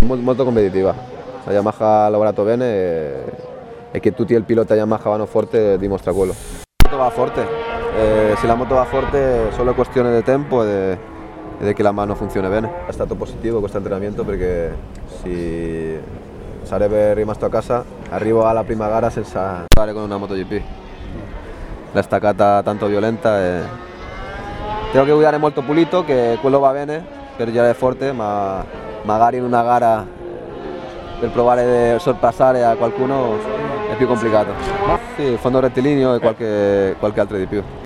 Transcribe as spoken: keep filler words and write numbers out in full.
Molto competitiva. La Yamaha ha lavorato bene e, e che tutti il pilota Yamaha vanno forte dimostra quello. La moto va forte, eh, se la moto va forte solo è questione di tempo e di che la mano funzioni bene. È stato positivo questo allenamento perché si sarebbe rimasto a casa, arrivo alla prima gara senza fare con una MotoGP. La staccata tanto violenta e tengo che guidare molto pulito, che quello va bene per girare forte, ma magari in una gara per provare a sorpassare a qualcuno è più complicato. Sì, fondo rettilineo e qualche, qualche altro di più.